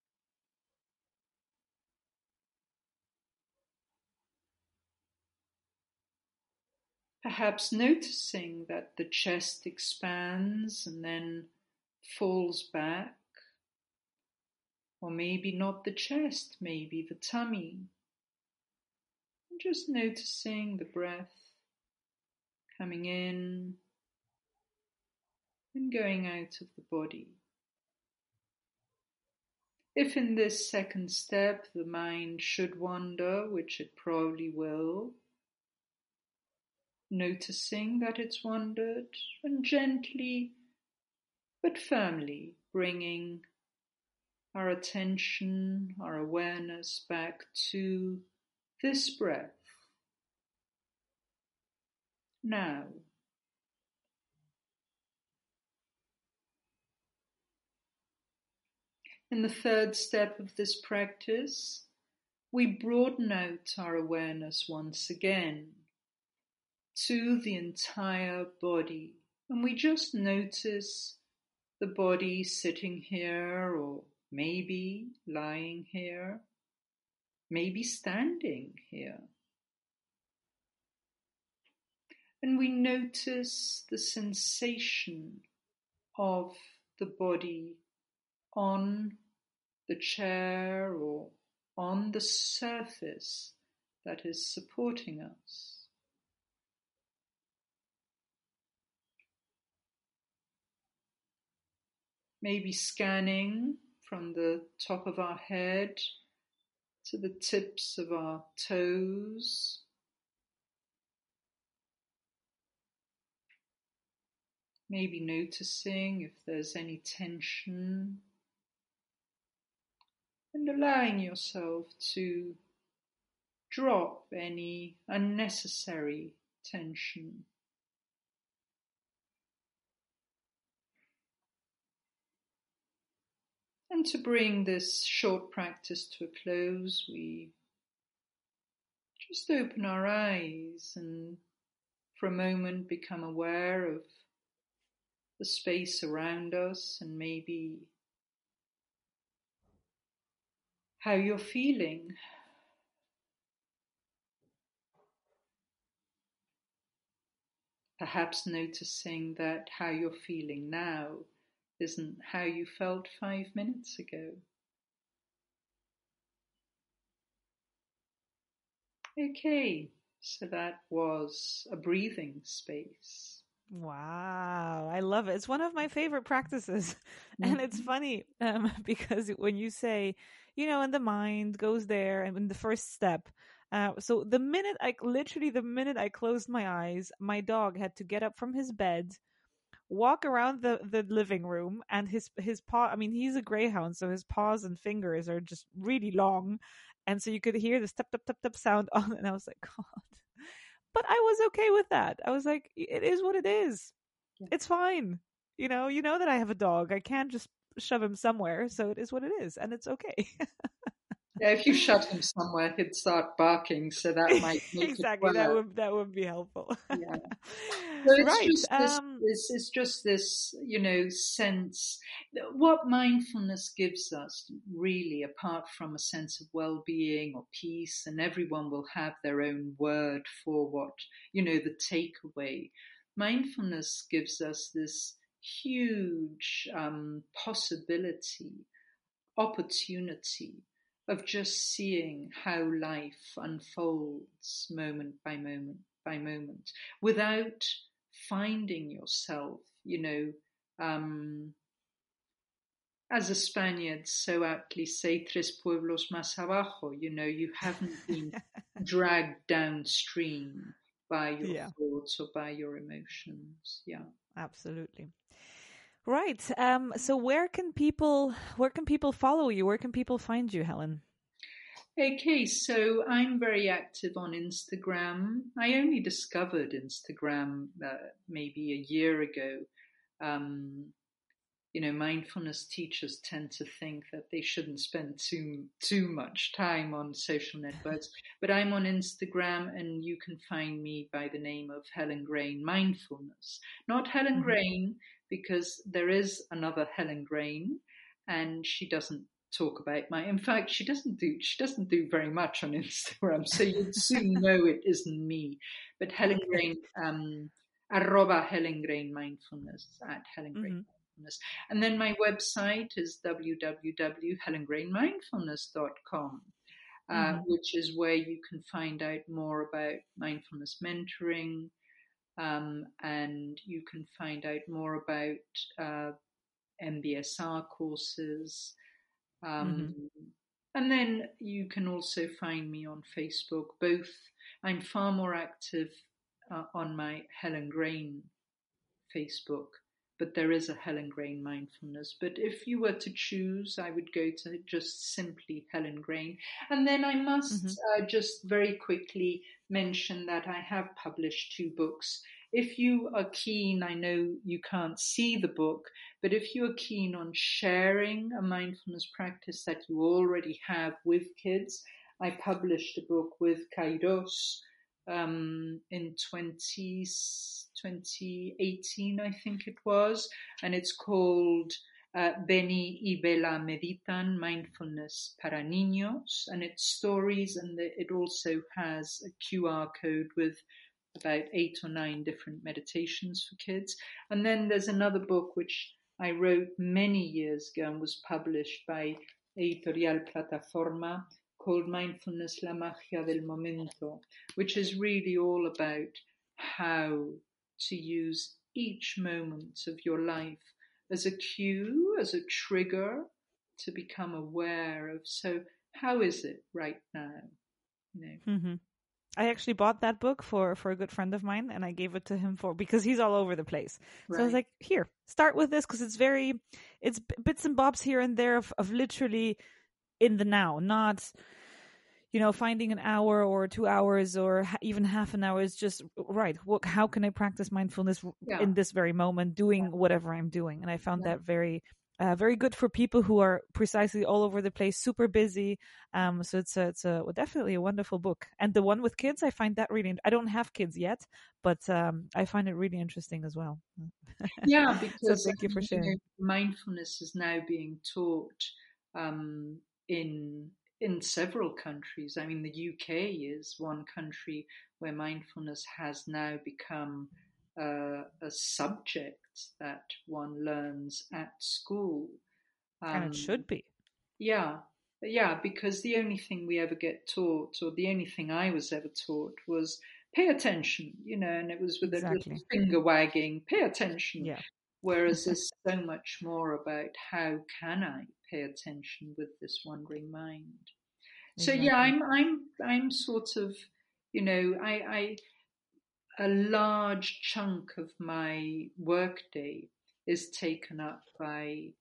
Perhaps noticing that the chest expands and then falls back, or maybe not the chest, maybe the tummy. And just noticing the breath coming in and going out of the body. If in this second step the mind should wander, which it probably will, noticing that it's wandered and gently but firmly bringing our attention, our awareness back to this breath. Now, in the third step of this practice, we broaden out our awareness once again to the entire body, and we just notice the body sitting here, or maybe lying here, maybe standing here. And we notice the sensation of the body on the chair or on the surface that is supporting us. Maybe scanning from the top of our head to the tips of our toes. Maybe noticing if there's any tension and allowing yourself to drop any unnecessary tension. And to bring this short practice to a close, we just open our eyes and for a moment become aware of the space around us and maybe how you're feeling. Perhaps noticing that how you're feeling now isn't how you felt 5 minutes ago. Okay, so that was a breathing space.
Wow, I love it. It's one of my favorite practices. And it's funny because when you say, and the mind goes there and in the first step, so the minute I closed my eyes, my dog had to get up from his bed, walk around the living room, and his paw, I mean, he's a greyhound, so his paws and fingers are just really long. And so you could hear the step, tap, tap, tap sound on, and I was like, God. But I was okay with that. I was like, it is what it is.
Yeah.
It's fine. You know that I have a dog. I can't just shove him somewhere, so it is what it is, and it's okay.
Yeah, if you shut him somewhere, he'd start barking, so that might make
exactly.
it worse.
That would be helpful.
Yeah. So it's
right.
just this, sense. What mindfulness gives us, really, apart from a sense of well-being or peace, and everyone will have their own word for what, the takeaway. Mindfulness gives us this huge opportunity of just seeing how life unfolds moment by moment without finding yourself, as a Spaniard so aptly say, tres pueblos más abajo, you haven't been dragged downstream by your thoughts or by your emotions. Yeah.
Absolutely. Right. So where can people follow you? Where can people find you, Helen?
Okay, so I'm very active on Instagram. I only discovered Instagram maybe a year ago. mindfulness teachers tend to think that they shouldn't spend too much time on social networks. But I'm on Instagram, and you can find me by the name of Helen Grain Mindfulness. Not Helen Grain, because there is another Helen Grain, and she doesn't talk about in fact, she doesn't do very much on Instagram, so you'd soon know it isn't me. But Helen Grain, @ Helen Grain Mindfulness, at Helen Grain Mindfulness. And then my website is www.helengrainmindfulness.com, which is where you can find out more about mindfulness mentoring, and you can find out more about MBSR courses. And then you can also find me on Facebook. Both, I'm far more active on my Helen Grain Facebook, but there is a Helen Grain Mindfulness. But if you were to choose, I would go to just simply Helen Grain. And then I must just very quickly mention that I have published 2 books. If you are keen, I know you can't see the book, but if you are keen on sharing a mindfulness practice that you already have with kids, I published a book with Kairos in 2018, I think it was, and it's called Beni y Bella Meditan, Mindfulness para Niños, and it's stories, and it also has a QR code with about 8 or 9 different meditations for kids. And then there's another book which I wrote many years ago and was published by Editorial Plataforma, called Mindfulness, la magia del momento, which is really all about how to use each moment of your life as a cue, as a trigger to become aware of, so how is it right now?
I actually bought that book for a good friend of mine, and I gave it to him because he's all over the place. Right. So I was like, here, start with this, because it's bits and bobs here and there of literally in the now, not, finding an hour or 2 hours or even half an hour. Is just, right, how can I practice mindfulness in this very moment, doing whatever I'm doing? And I found that very very good for people who are precisely all over the place, super busy. So it's definitely a wonderful book. And the one with kids, I find that really, I don't have kids yet, but I find it really interesting as well.
Yeah, because
so thank you for sharing.
Mindfulness is now being taught in several countries. I mean, the UK is one country where mindfulness has now become a subject that one learns at school.
And it should be.
Yeah, because the only thing we ever get taught, or the only thing I was ever taught, was pay attention, and it was with a little finger wagging, pay attention.
Yeah.
Whereas there's so much more about how can I pay attention with this wandering mind. So I'm sort of, a large chunk of my workday is taken up by,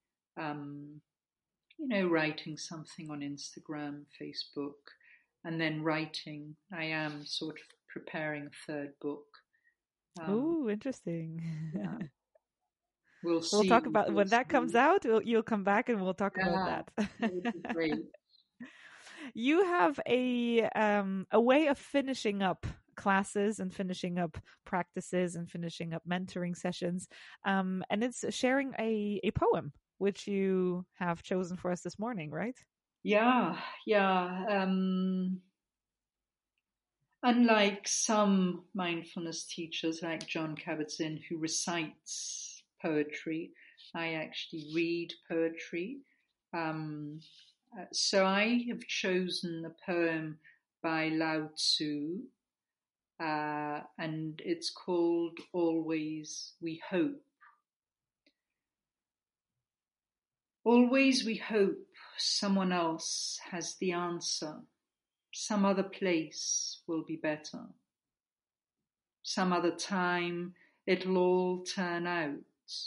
writing something on Instagram, Facebook, and then writing. I am sort of preparing a 3rd book.
Ooh, interesting.
Yeah. We'll see.
We'll talk about when that comes out. You'll come back and we'll talk about that.
That would be great.
You have a way of finishing up classes and finishing up practices and finishing up mentoring sessions, and it's sharing a poem which you have chosen for us this morning, right?
Yeah. Unlike some mindfulness teachers like Jon Kabat-Zinn, who recites poetry, I actually read poetry. So I have chosen a poem by Lao Tzu, and it's called Always We Hope. Always we hope someone else has the answer. Some other place will be better. Some other time it'll all turn out.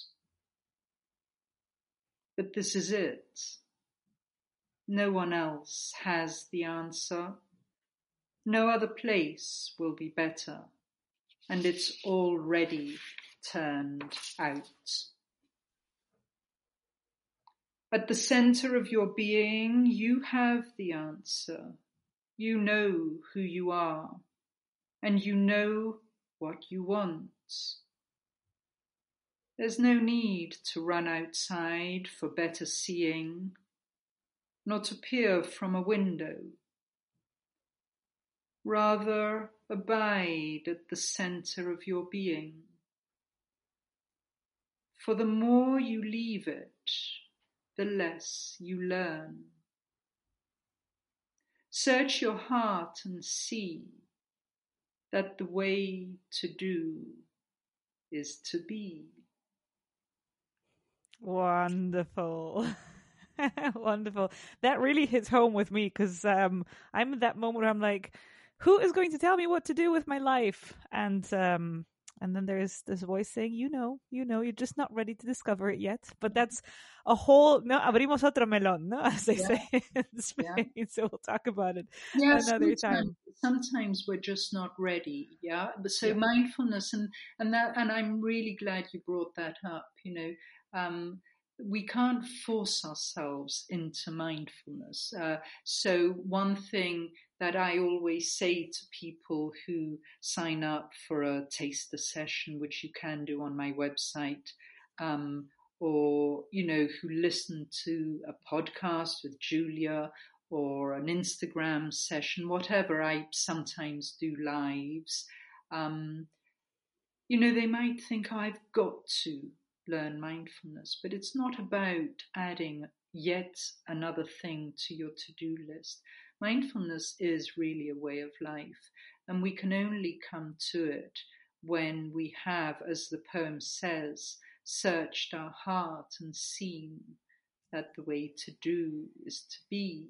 But this is it. No one else has the answer. No other place will be better. And it's already turned out. At the center of your being, you have the answer. You know who you are, and you know what you want. There's no need to run outside for better seeing, nor to peer from a window. Rather, abide at the center of your being. For the more you leave it, the less you learn. Search your heart and see that the way to do is to be.
Wonderful. Wonderful. That really hits home with me because I'm at that moment where I'm like, who is going to tell me what to do with my life? And then there's this voice saying, you're just not ready to discover it yet. But that's a whole, no, abrimos otro melón, no, as they say in Spain. Yeah. So we'll talk about it another time.
Sometimes we're just not ready. Yeah. So mindfulness and I'm really glad you brought that up, we can't force ourselves into mindfulness. So one thing that I always say to people who sign up for a taster session, which you can do on my website, or, who listen to a podcast with Julia or an Instagram session, whatever, I sometimes do lives, they might think, I've got to learn mindfulness, but it's not about adding yet another thing to your to-do list. Mindfulness is really a way of life, and we can only come to it when we have, as the poem says, searched our heart and seen that the way to do is to be.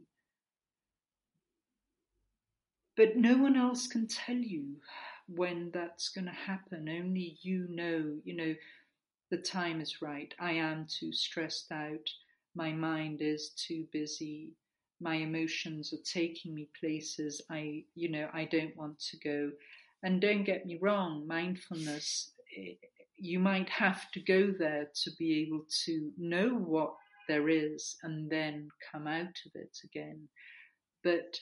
But no one else can tell you when that's going to happen. Only you know, the time is right. I am too stressed out. My mind is too busy. My emotions are taking me places I don't want to go. And don't get me wrong, mindfulness, you might have to go there to be able to know what there is and then come out of it again. But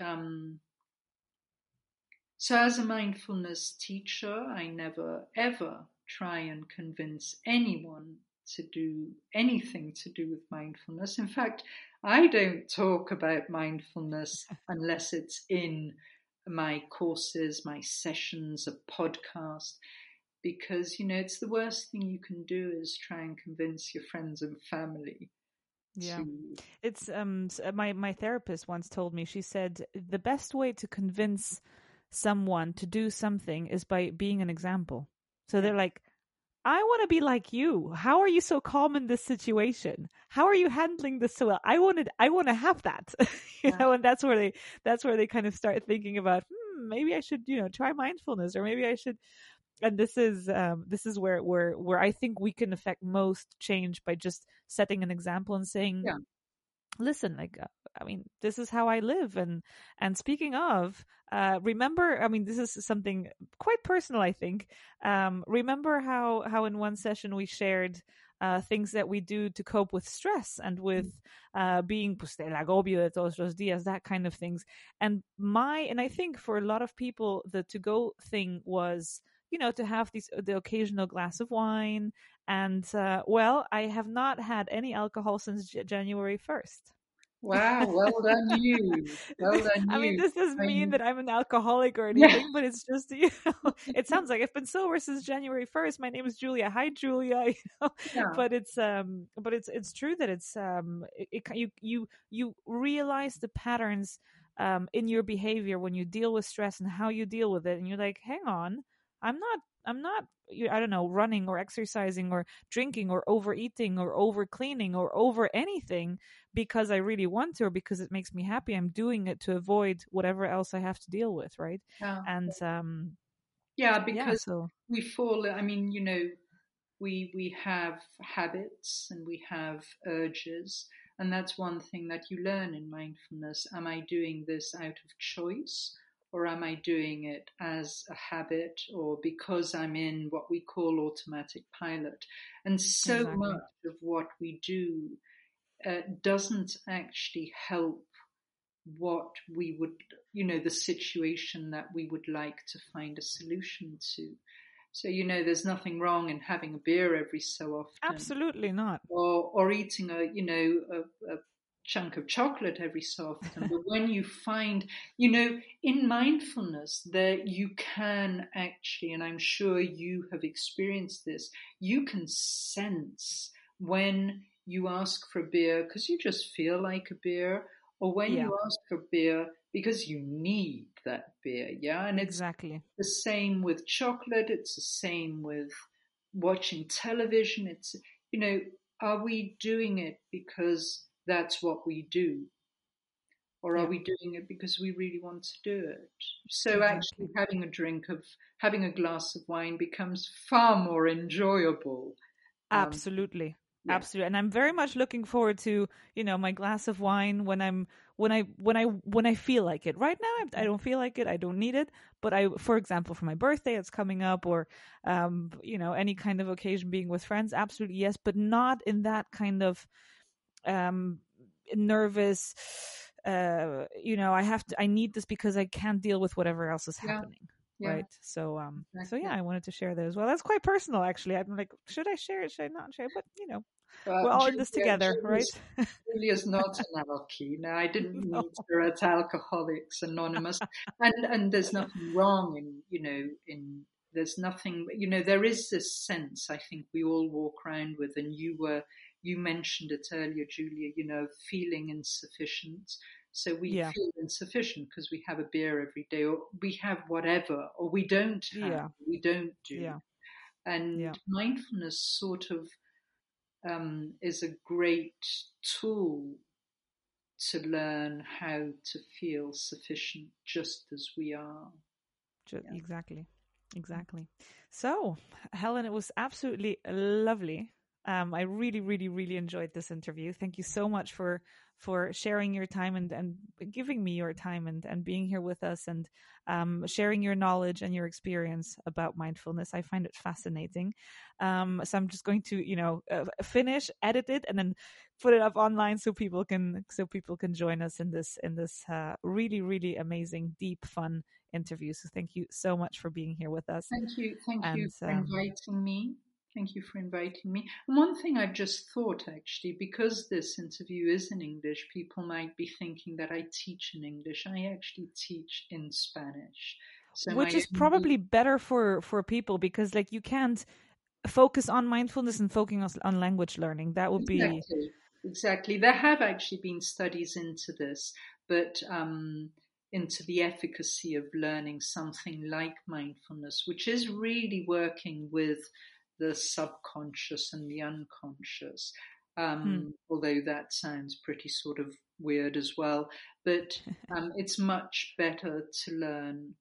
so as a mindfulness teacher, I never ever try and convince anyone to do anything to do with mindfulness. In fact, I don't talk about mindfulness unless it's in my courses, my sessions, a podcast, because, it's the worst thing you can do is try and convince your friends and family.
Yeah. It's my therapist once told me, she said, the best way to convince someone to do something is by being an example. So they're like, I want to be like you. How are you so calm in this situation? How are you handling this so well? I want to have that, and that's where they kind of start thinking about, maybe I should, try mindfulness, or maybe I should. And this is where I think we can affect most change by just setting an example and saying, listen, this is how I live. And speaking of, remember, this is something quite personal, I think. Remember how in one session we shared things that we do to cope with stress and with being el agobio de todos los días, that kind of things. And I think for a lot of people, the to-go thing was, to have the occasional glass of wine. And, I have not had any alcohol since January 1st.
Wow, well done you. Well done you.
This doesn't mean that I'm an alcoholic or anything, but it's just, it sounds like I've been sober since January 1st. My name is Julia. Hi, Julia. But it's true that it's, you realize the patterns, in your behavior when you deal with stress and how you deal with it. And you're like, hang on, I'm not, I don't know, running or exercising or drinking or overeating or over cleaning or over anything because I really want to or because it makes me happy. I'm doing it to avoid whatever else I have to deal with, right? And
because we fall, we have habits and we have urges, and that's one thing that you learn in mindfulness. Am I doing this out of choice? Or am I doing it as a habit or because I'm in what we call automatic pilot? And so much of what we do doesn't actually help what we would, the situation that we would like to find a solution to. So, there's nothing wrong in having a beer every so often.
Absolutely not.
Or eating a chunk of chocolate every so often. But when you find, in mindfulness, that you can actually, and I'm sure you have experienced this, you can sense when you ask for beer because you just feel like a beer, or when you ask for beer because you need that beer. Yeah. And
exactly
the same with chocolate. It's the same with watching television. It's, are we doing it because that's what we do? Or are we doing it because we really want to do it? So actually having a glass of wine becomes far more enjoyable.
Absolutely. Absolutely. And I'm very much looking forward to, my glass of wine when I feel like it. Right now, I don't feel like it. I don't need it. But for example, for my birthday, it's coming up, or, any kind of occasion, being with friends. Absolutely. Yes. But not in that kind of, nervous, I need this because I can't deal with whatever else is happening. Yeah. Right. So, exactly. I wanted to share that as well. That's quite personal, actually. I'm like, should I share it? Should I not share it? But, we're all in this together, right?
Julia's not an alky. No, I didn't meet her at Alcoholics Anonymous. And there's nothing wrong there's nothing, there is this sense I think we all walk around with, and you mentioned it earlier, Julia, feeling insufficient. So we feel insufficient because we have a beer every day, or we have whatever, or we don't have, we don't do. Yeah. And mindfulness sort of is a great tool to learn how to feel sufficient just as we are.
Exactly. So, Helen, it was absolutely lovely. I really, really, really enjoyed this interview. Thank you so much for sharing your time and giving me your time and being here with us, and sharing your knowledge and your experience about mindfulness. I find it fascinating. So I'm just going to, finish, edit it, and then put it up online so people can join us in this really, really amazing, deep, fun interview. So thank you so much for being here with us.
Thank you for inviting me. Thank you for inviting me. And one thing I've just thought, actually, because this interview is in English, people might be thinking that I teach in English. I actually teach in Spanish.
So which is probably better for people, because you can't focus on mindfulness and focus on language learning. That would be...
Exactly. There have actually been studies into this, but into the efficacy of learning something like mindfulness, which is really working with the subconscious and the unconscious, although that sounds pretty sort of weird as well. But it's much better to learn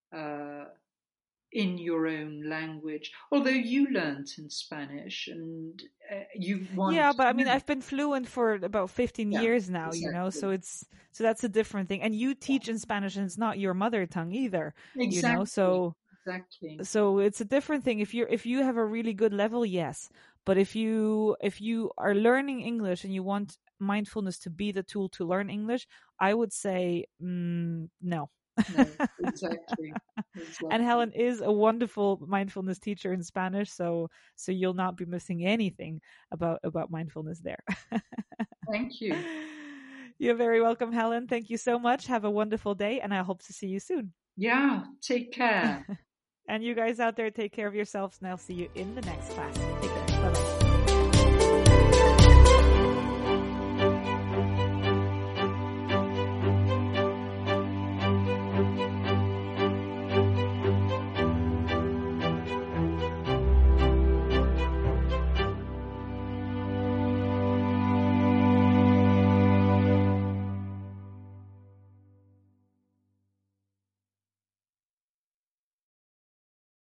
in your own language, although you learned in Spanish and you want...
Yeah, but I mean, I've been fluent for about 15 years now, exactly. So that's a different thing. And you teach in Spanish, and it's not your mother tongue either,
exactly.
Exactly. So it's a different thing. If you have a really good level, yes. But if you are learning English and you want mindfulness to be the tool to learn English, I would say no.
No, exactly.
And Helen is a wonderful mindfulness teacher in Spanish, so you'll not be missing anything about mindfulness there.
Thank you.
You're very welcome, Helen. Thank you so much. Have a wonderful day, and I hope to see you soon.
Yeah, take care.
And you guys out there, take care of yourselves, and I'll see you in the next class. Take care. Bye-bye.